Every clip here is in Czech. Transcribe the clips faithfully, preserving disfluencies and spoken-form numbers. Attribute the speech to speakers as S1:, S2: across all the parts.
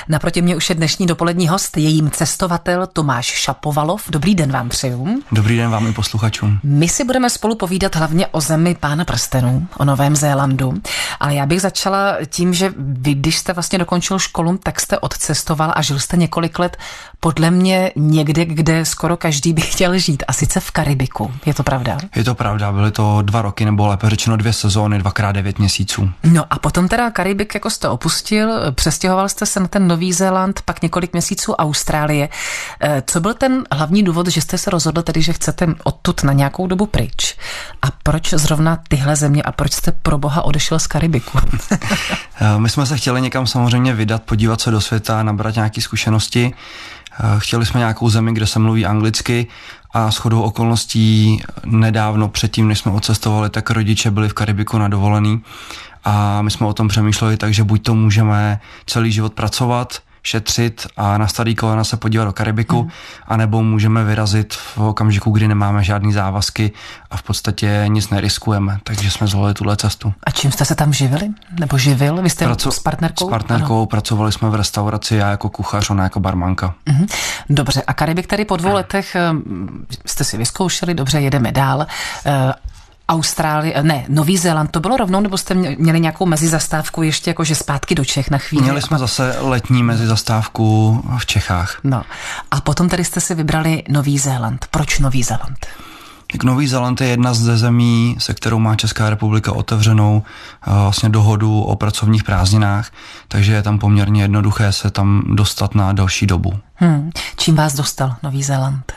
S1: Naproti mě už je dnešní dopolední host, je jím cestovatel Tomáš Šapovalov. Dobrý den vám přeju.
S2: Dobrý den vám i posluchačům.
S1: My si budeme spolu povídat hlavně o zemi Pána prstenů, o Novém Zélandu, ale já bych začala tím, že vy, když jste vlastně dokončil školu, tak jste odcestoval a žil jste několik let podle mě někde, kde skoro každý by chtěl žít, a sice v Karibiku. Je to pravda?
S2: Je to pravda, byly to dva roky, nebo lépe řečeno dvě sezóny, dvakrát devět měsíců.
S1: No a potom teda Karibik jako jste opustil, přestěhoval jste se na ten Nový Zéland, pak několik měsíců Austrálie. Co byl ten hlavní důvod, že jste se rozhodl tedy, že chcete odtud na nějakou dobu pryč? A proč zrovna tyhle země a proč jste pro boha odešel z Karibiku?
S2: My jsme se chtěli někam samozřejmě vydat, podívat se do světa, nabrat nějaké zkušenosti. Chtěli jsme nějakou zemi, kde se mluví anglicky, a shodou okolností nedávno předtím, než jsme odcestovali, tak rodiče byli v Karibiku na dovolený a my jsme o tom přemýšleli, takže buď to můžeme celý život pracovat, šetřit a na starý kolena se podívat do Karibiku, hmm. anebo můžeme vyrazit v okamžiku, kdy nemáme žádný závazky a v podstatě nic neriskujeme, takže jsme zvolili tuhle cestu.
S1: A čím jste se tam živili? Nebo živil? Vy jste Praco- s partnerkou?
S2: S partnerkou, ano. Pracovali jsme v restauraci, já jako kuchař, ona jako barmanka.
S1: Hmm. Dobře, a Karibik tady po dvou hmm. letech jste si vyzkoušeli, dobře, jedeme dál. Austrálie, ne, Nový Zéland, to bylo rovnou, nebo jste měli nějakou mezizastávku ještě jakože zpátky do Čech na chvíli?
S2: Měli jsme zase letní mezizastávku v Čechách.
S1: No a potom tady jste si vybrali Nový Zéland. Proč Nový Zéland?
S2: Tak Nový Zéland je jedna ze zemí, se kterou má Česká republika otevřenou vlastně dohodu o pracovních prázdninách, takže je tam poměrně jednoduché se tam dostat na další dobu.
S1: Hmm. Čím vás dostal Nový Zéland?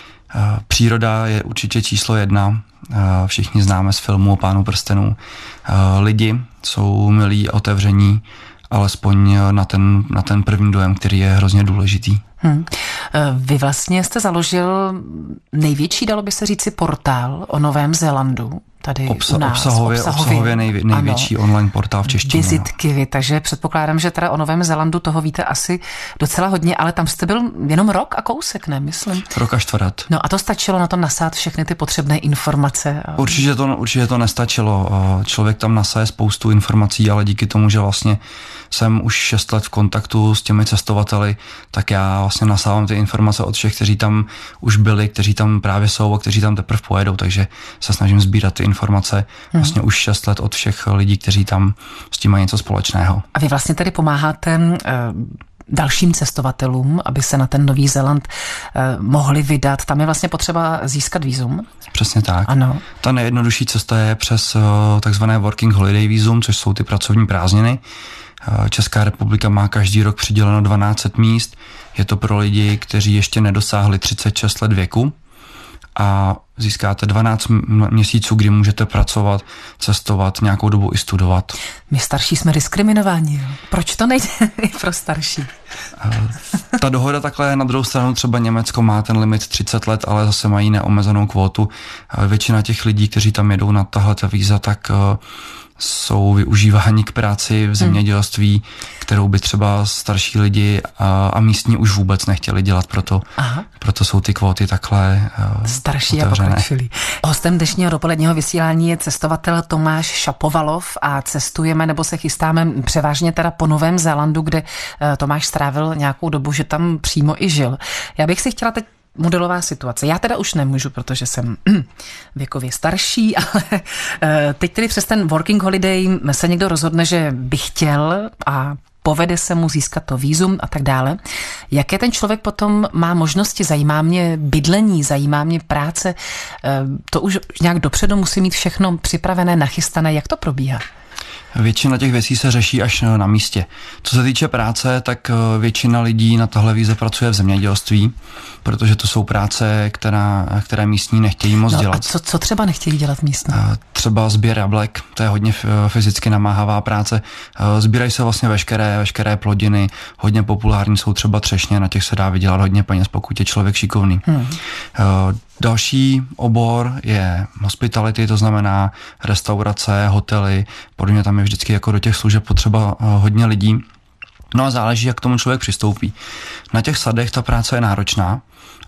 S2: Příroda je určitě číslo jedna. Všichni známe z filmu o Pánu prstenů. Lidi jsou milí a otevření, alespoň na ten, na ten první dojem, který je hrozně důležitý.
S1: Hmm. Vy vlastně jste založil největší, dalo by se říci, portál o Novém Zélandu. Tady
S2: Obsa-
S1: u nás,
S2: obsahově, obsahově, obsahově nejvě, největší ano. online portál v češtině.
S1: Vizitky vy, takže předpokládám, že teda o Novém Zélandu toho víte asi docela hodně, ale tam jste byl jenom rok a kousek, ne, myslím?
S2: Rok a čtvrt.
S1: No a to stačilo na to nasát všechny ty potřebné informace? A...
S2: Určitě to, určitě to nestačilo. Člověk tam nasaje spoustu informací, ale díky tomu, že vlastně jsem už šest let v kontaktu s těmi cestovateli, tak já vlastně nasávám ty informace od všech, kteří tam už byli, kteří tam právě jsou a kteří tam teprve pojedou, takže se snažím sbírat ty informace vlastně hmm. už šest let od všech lidí, kteří tam s tím mají něco společného. A
S1: vy vlastně tedy pomáháte uh, dalším cestovatelům, aby se na ten Nový Zéland uh, mohli vydat. Tam je vlastně potřeba získat vízum?
S2: Přesně tak.
S1: Ano.
S2: Ta nejjednodušší cesta je přes uh, takzvané Working Holiday vízum, což jsou ty pracovní prázdniny. Uh, Česká republika má každý rok přiděleno dvanáct set míst. Je to pro lidi, kteří ještě nedosáhli třicet šest let věku. A získáte dvanáct měsíců, kdy můžete pracovat, cestovat, nějakou dobu i studovat.
S1: My starší jsme diskriminováni. Proč to nejde pro starší?
S2: Ta dohoda takhle, na druhou stranu třeba Německo má ten limit třicet let, ale zase mají neomezenou kvótu. Většina těch lidí, kteří tam jedou na tahleta víza, tak jsou využíváni k práci v zemědělství, kterou by třeba starší lidi a, a místní už vůbec nechtěli dělat, proto, proto jsou ty kvóty takhle
S1: starší
S2: otevřené.
S1: A pokročilí. Hostem dnešního dopoledního vysílání je cestovatel Tomáš Šapovalov a cestujeme nebo se chystáme převážně teda po Novém Zélandu, kde Tomáš strávil nějakou dobu, že tam přímo i žil. Já bych si chtěla teď modelová situace. Já teda už nemůžu, protože jsem věkově starší, ale teď tedy přes ten Working Holiday se někdo rozhodne, že by chtěl a povede se mu získat to vízum a tak dále. Jaké ten člověk potom má možnosti? Zajímá mě bydlení, zajímá mě práce. To už nějak dopředu musí mít všechno připravené, nachystané. Jak to probíhá?
S2: Většina těch věcí se řeší až na místě. Co se týče práce, tak většina lidí na tahle víze pracuje v zemědělství, protože to jsou práce, která, které místní nechtějí moc
S1: no,
S2: dělat.
S1: A co, co třeba nechtějí dělat místní?
S2: Třeba sběr jablek, to je hodně fyzicky namáhavá práce. Sbírají se vlastně veškeré, veškeré plodiny, hodně populární jsou třeba třešně, na těch se dá vydělat hodně peněz, pokud je člověk šikovný. Hmm. Další obor je hospitality, to znamená restaurace, hotely, podobně tam je vždycky jako do těch služeb potřeba hodně lidí. No a záleží, jak k tomu člověk přistoupí. Na těch sadech ta práce je náročná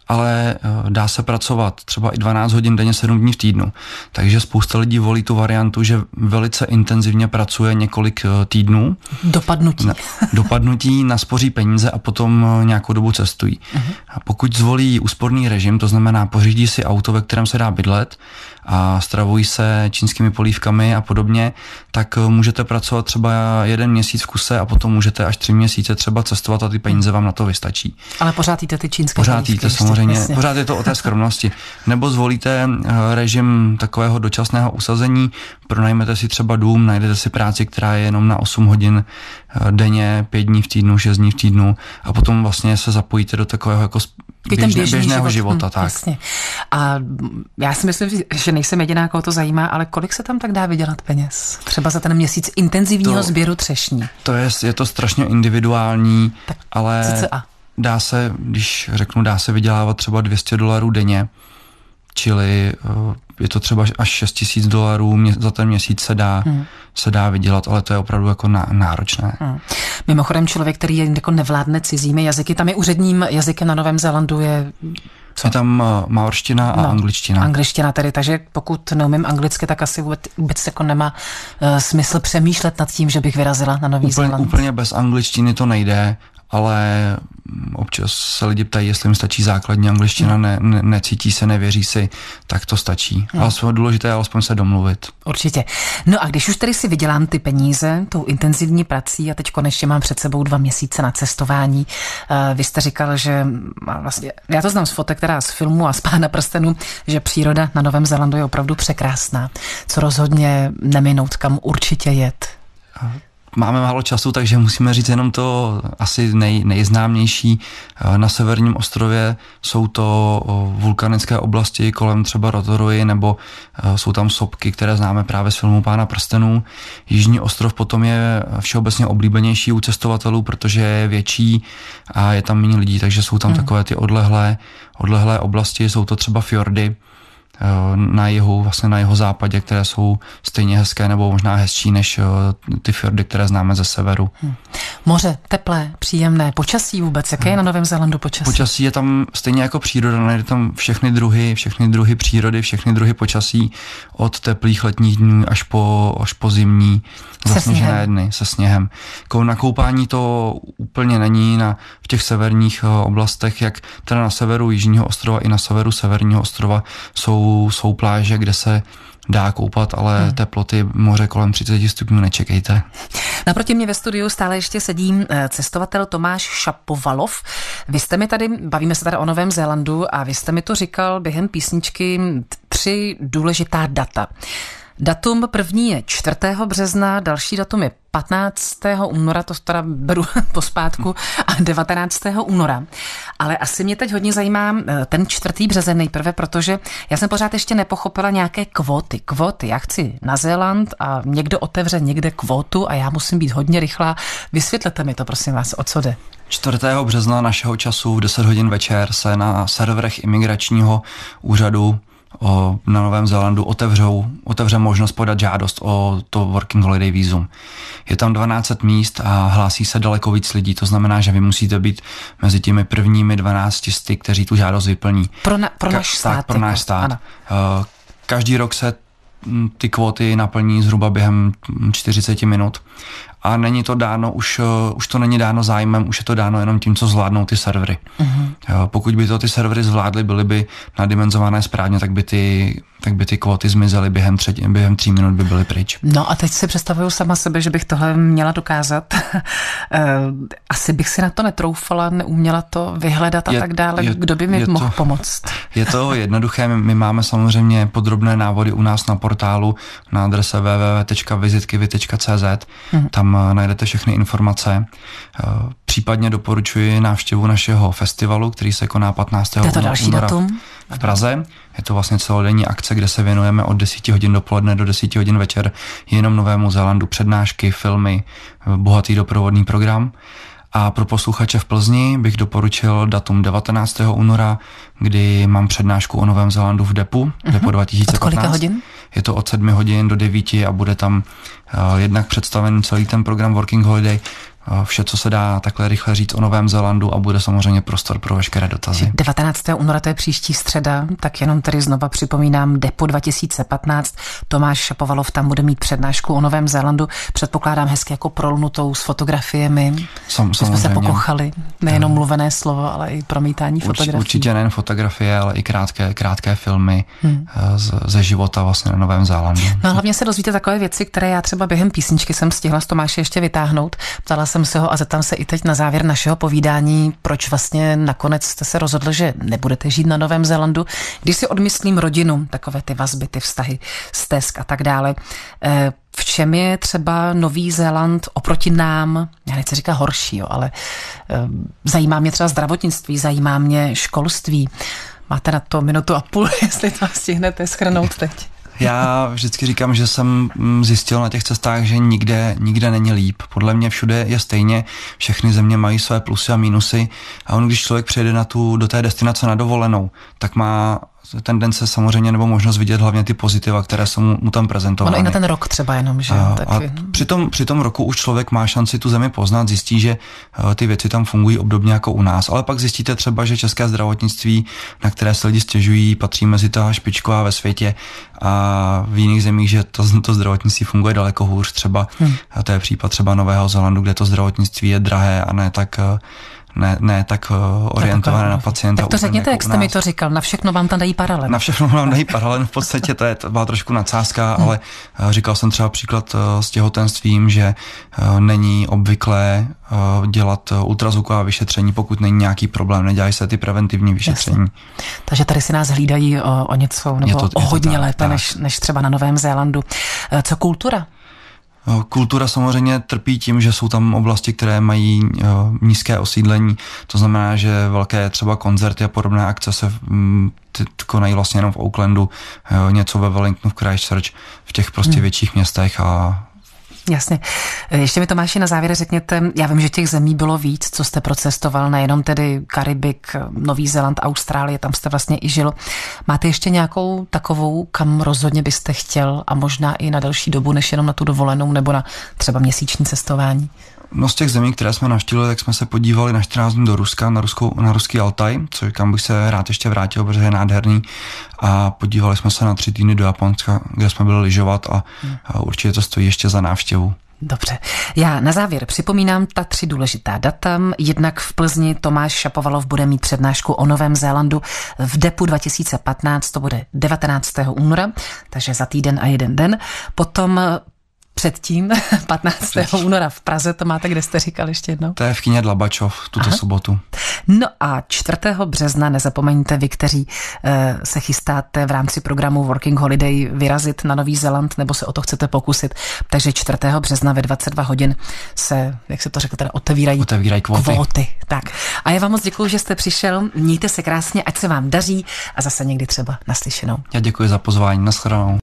S2: ale dá se pracovat třeba i dvanáct hodin denně, sedm dní v týdnu. Takže spousta lidí volí tu variantu, že velice intenzivně pracuje několik týdnů.
S1: Dopadnutí.
S2: Na, dopadnutí, naspoří peníze a potom nějakou dobu cestují. Uh-huh. A pokud zvolí úsporný režim, to znamená pořídí si auto, ve kterém se dá bydlet a stravují se čínskými polívkami a podobně, tak můžete pracovat třeba jeden měsíc v kuse a potom můžete až tři měsíce třeba cestovat a ty peníze vám na to vystačí.
S1: Ale pořád jíte ty čínské
S2: Pořád
S1: polívky.
S2: jíte samozřejmě, jasně. Pořád je to o té skromnosti. Nebo zvolíte režim takového dočasného usazení, pronajmete si třeba dům, najdete si práci, která je jenom na osm hodin denně, pět dní v týdnu, šest dní v týdnu a potom vlastně se zapojíte do takového jako běžné, běžného život. života.
S1: Hm,
S2: tak.
S1: Jasně. A já si myslím, že nejsem jediná, koho to zajímá, ale kolik se tam tak dá vydělat peněz? Třeba za ten měsíc intenzivního to, sběru třešní.
S2: To je, je to strašně individuální, tak ale
S1: cca. Dá
S2: se, když řeknu, dá se vydělávat třeba dvě stě dolarů denně, čili je to třeba až šest tisíc dolarů za ten měsíc se dá, hmm. se dá vydělat, ale to je opravdu jako náročné. Hmm.
S1: Mimochodem člověk, který je jako nevládne cizími jazyky, tam je úředním jazykem na Novém Zélandu je... Co?
S2: Je tam maorština a no, angličtina.
S1: Angličtina tedy, takže pokud neumím anglicky, tak asi vůbec, vůbec jako nemá uh, smysl přemýšlet nad tím, že bych vyrazila na Nový
S2: úplně,
S1: Zéland.
S2: Úplně bez angličtiny to nejde, ale občas se lidi ptají, jestli jim stačí základní angličtina, hmm. ne, ne, necítí se, nevěří si, tak to stačí. Hmm. Ale důležité je alespoň se domluvit.
S1: Určitě. No a když už tedy si vydělám ty peníze tou intenzivní prací a teď konečně mám před sebou dva měsíce na cestování, uh, vy jste říkal, že vlastně, já to znám z fotek, která z filmu a z Pána prstenů, že příroda na Novém Zélandu je opravdu překrásná. Co rozhodně neminout, kam určitě jet.
S2: Máme málo času, takže musíme říct jenom to asi nej, nejznámější. Na severním ostrově jsou to vulkanické oblasti kolem třeba Rotorui, nebo jsou tam sopky, které známe právě z filmu Pána prstenů. Jižní ostrov potom je všeobecně oblíbenější u cestovatelů, protože je větší a je tam méně lidí, takže jsou tam hmm. takové ty odlehlé, odlehlé oblasti, jsou to třeba fjordy na jihu, vlastně na jeho západě, které jsou stejně hezké nebo možná hezčí než ty fjordy, které známe ze severu. Hmm.
S1: Moře, teplé, příjemné, počasí vůbec, jaké je na Novém Zélandu počasí?
S2: Počasí je tam stejně jako příroda, najde tam všechny druhy, všechny druhy přírody, všechny druhy počasí, od teplých letních dnů až po, až po zimní zasněžené dny se sněhem. Na koupání to úplně není na, v těch severních oblastech, jak teda na severu Jižního ostrova i na severu Severního ostrova jsou, jsou pláže, kde se dá koupat, ale hmm. teploty moře kolem třicet stupňů nečekejte.
S1: Naproti mě ve studiu stále ještě sedí cestovatel Tomáš Šapovalov. Vy jste mi tady, bavíme se tady o Novém Zélandu a vy jste mi to říkal během písničky tři důležitá data. Datum první je čtvrtého března, další datum je patnáctého února, to teda beru pospátku, a devatenáctého února. Ale asi mě teď hodně zajímá ten čtvrtý březen nejprve, protože já jsem pořád ještě nepochopila nějaké kvóty. Kvóty, já chci na Zéland a někdo otevře někde kvótu a já musím být hodně rychlá. Vysvětlete mi to, prosím vás, o co jde.
S2: čtvrtého března našeho času v deset hodin večer se na serverech imigračního úřadu O, na Novém Zélandu otevřou, otevře možnost podat žádost o to Working Holiday vízum. Je tam dvanáct set míst a hlásí se daleko víc lidí, to znamená, že vy musíte být mezi těmi prvními dvanácti sty, kteří tu žádost vyplní.
S1: Pro, na, pro náš stát.
S2: Tak, pro náš stát. Každý rok se ty kvóty naplní zhruba během čtyřicet minut. A není to dáno, už, už to není dáno zájmem, už je to dáno jenom tím, co zvládnou ty servery. Uh-huh. Pokud by to ty servery zvládly, byly by nadimenzované správně, tak by ty, tak by ty kvóty zmizely během, třetí, během tří minut by byly pryč.
S1: No a teď si představuju sama sebe, že bych tohle měla dokázat. Asi bych si na to netroufala, neuměla to vyhledat a je, tak dále. Je, Kdo by mi mohl to, pomoct?
S2: Je to jednoduché, my máme samozřejmě podrobné návody u nás na portálu na adrese w w w tečka vizitkyvy tečka c z. Uh-huh. Tam najdete všechny informace. Případně doporučuji návštěvu našeho festivalu, který se koná patnáctého února v Praze. Je to vlastně celodenní akce, kde se věnujeme od deseti hodin dopoledne do deseti hodin večer jenom Novému Zélandu, přednášky, filmy, bohatý doprovodný program. A pro posluchače v Plzni bych doporučil datum devatenáctého února, kdy mám přednášku o Novém Zélandu v Depu, uh-huh. Depo dva tisíce patnáct.
S1: Od kolika hodin?
S2: Je to od sedmi hodin do devíti a bude tam uh, jednak představen celý ten program Working Holiday. vše, co se dá takhle rychle říct o Novém Zélandu a bude samozřejmě prostor pro veškeré dotazy.
S1: devatenáctého února, to je příští středa, tak jenom tady znova připomínám Depo dva tisíce patnáct. Tomáš Šapovalov tam bude mít přednášku o Novém Zélandu. Předpokládám hezky jako prolnutou s fotografiemi.
S2: Sam,
S1: jsme se pokochali. Nejenom mluvené slovo, ale i promítání fotografií.
S2: Určitě nejen fotografie, ale i krátké, krátké filmy hmm. z, ze života vlastně na Novém Zélandu.
S1: No a hlavně se dozvíte takové věci, které já třeba během písničky jsem stihla z Tomáše ještě vytáhnout. Ptala jsem se ho a zeptám se i teď na závěr našeho povídání, proč vlastně nakonec jste se rozhodl, že nebudete žít na Novém Zélandu. Když si odmyslím rodinu, takové ty vazby, ty vztahy, stesk a tak dále, v čem je třeba Nový Zéland oproti nám, já nechci říkat horší, jo, ale zajímá mě třeba zdravotnictví, zajímá mě školství. Máte na to minutu a půl, jestli to stihnete shrnout teď.
S2: Já vždycky říkám, že jsem zjistil na těch cestách, že nikde, nikde není líp. Podle mě všude je stejně, všechny země mají své plusy a mínusy a on, když člověk přijede na tu, do té destinace na dovolenou, tak má tendence samozřejmě nebo možnost vidět hlavně ty pozitiva, které jsou mu, mu tam prezentovány.
S1: Ono i na ten rok třeba jenom, že?
S2: A,
S1: tak...
S2: a při, tom, při tom roku už člověk má šanci tu zemi poznat, zjistí, že uh, ty věci tam fungují obdobně jako u nás, ale pak zjistíte třeba, že české zdravotnictví, na které se lidi stěžují, patří mezi ta špičková ve světě a v jiných zemích, že to, to zdravotnictví funguje daleko hůř třeba. Hmm. A to je případ třeba Nového Zélandu, kde to zdravotnictví je drahé a ne tak... Uh, Ne, ne tak orientované na pacienta.
S1: Tak to řekněte, jak jste mi to říkal, na všechno vám tam dají paralen.
S2: Na všechno vám dají paralen, v podstatě to, je, to byla trošku nadsázka, hmm. ale říkal jsem třeba příklad s těhotenstvím, že není obvyklé dělat ultrazvuková vyšetření, pokud není nějaký problém, nedělají se ty preventivní vyšetření. Jasně.
S1: Takže tady si nás hlídají o, o něco, nebo to, o hodně tak, lépe, tak. Než, než třeba na Novém Zélandu. Co kultura?
S2: Kultura samozřejmě trpí tím, že jsou tam oblasti, které mají uh, nízké osídlení, to znamená, že velké třeba koncerty a podobné akce se um, ty, konají vlastně jenom v Aucklandu, uh, něco ve Wellingtonu, v Christchurch, v těch prostě hmm. větších městech a
S1: Jasně. Ještě mi, Tomáši, na závěr řekněte, já vím, že těch zemí bylo víc, co jste procestoval, nejenom tedy Karibik, Nový Zéland, Austrálie, tam jste vlastně i žil. Máte ještě nějakou takovou, kam rozhodně byste chtěl a možná i na delší dobu, než jenom na tu dovolenou nebo na třeba měsíční cestování?
S2: No z těch zemí, které jsme navštívili, tak jsme se podívali na čtrnáct dní do Ruska, na, Ruskou, na ruský Altaj, což kam bych se rád ještě vrátil, protože je nádherný. A podívali jsme se na tři týdny do Japonska, kde jsme byli lyžovat a, a určitě to stojí ještě za návštěvu.
S1: Dobře. Já na závěr připomínám ta tři důležitá data. Jednak v Plzni Tomáš Šapovalov bude mít přednášku o Novém Zélandu v Depu dva tisíce patnáct, to bude devatenáctého února, takže za týden a jeden den. Potom předtím, patnáctého února v Praze, to máte, kde jste říkal ještě jednou?
S2: To je v kině Dlabačov, tuto Aha. sobotu.
S1: No a čtvrtého března, nezapomeňte vy, kteří e, se chystáte v rámci programu Working Holiday vyrazit na Nový Zéland, nebo se o to chcete pokusit, takže čtvrtého března ve dvacet dva hodin se, jak se to řekl, teda otevírají,
S2: otevírají kvóty.
S1: kvóty. Tak. A já vám moc děkuju, že jste přišel, mějte se krásně, ať se vám daří a zase někdy třeba naslyšenou.
S2: Já děkuji za pozvání, nashledanou.